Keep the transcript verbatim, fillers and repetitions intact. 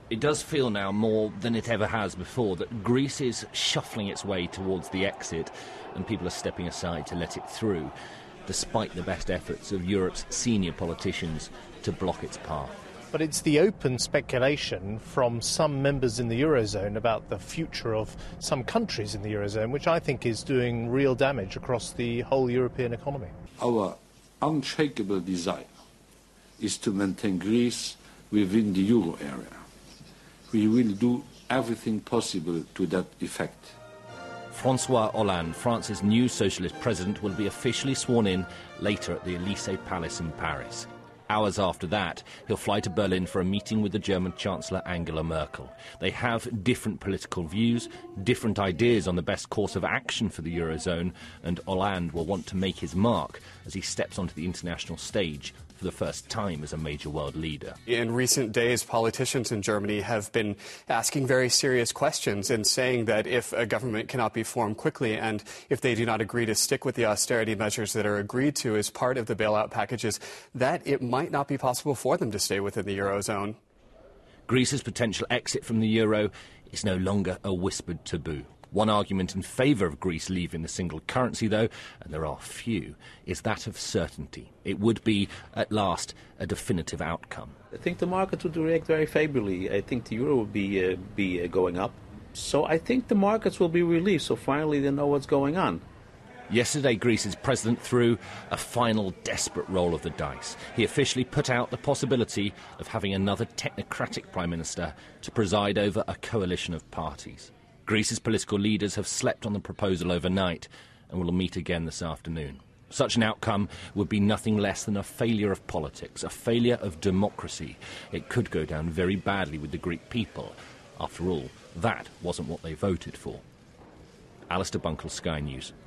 It does feel now more than it ever has before that Greece is shuffling its way towards the exit and people are stepping aside to let it through, despite the best efforts of Europe's senior politicians to block its path. But it's the open speculation from some members in the Eurozone about the future of some countries in the Eurozone, which I think is doing real damage across the whole European economy. Our unshakable desire is to maintain Greece within the euro area. We will do everything possible to that effect. François Hollande, France's new socialist president, will be officially sworn in later at the Élysée Palace in Paris. Hours after that, he'll fly to Berlin for a meeting with the German Chancellor Angela Merkel. They have different political views, different ideas on the best course of action for the Eurozone, and Hollande will want to make his mark as he steps onto the international stage for the first time as a major world leader. In recent days, politicians in Germany have been asking very serious questions and saying that if a government cannot be formed quickly and if they do not agree to stick with the austerity measures that are agreed to as part of the bailout packages, that it might not be possible for them to stay within the Eurozone. Greece's potential exit from the euro is no longer a whispered taboo. One argument in favour of Greece leaving the single currency, though, and there are few, is that of certainty. It would be, at last, a definitive outcome. I think the market would react very favourably. I think the euro would be, uh, be uh, going up. So I think the markets will be relieved, so finally they know what's going on. Yesterday, Greece's president threw a final desperate roll of the dice. He officially put out the possibility of having another technocratic prime minister to preside over a coalition of parties. Greece's political leaders have slept on the proposal overnight and will meet again this afternoon. Such an outcome would be nothing less than a failure of politics, a failure of democracy. It could go down very badly with the Greek people. After all, that wasn't what they voted for. Alistair Bunkle, Sky News.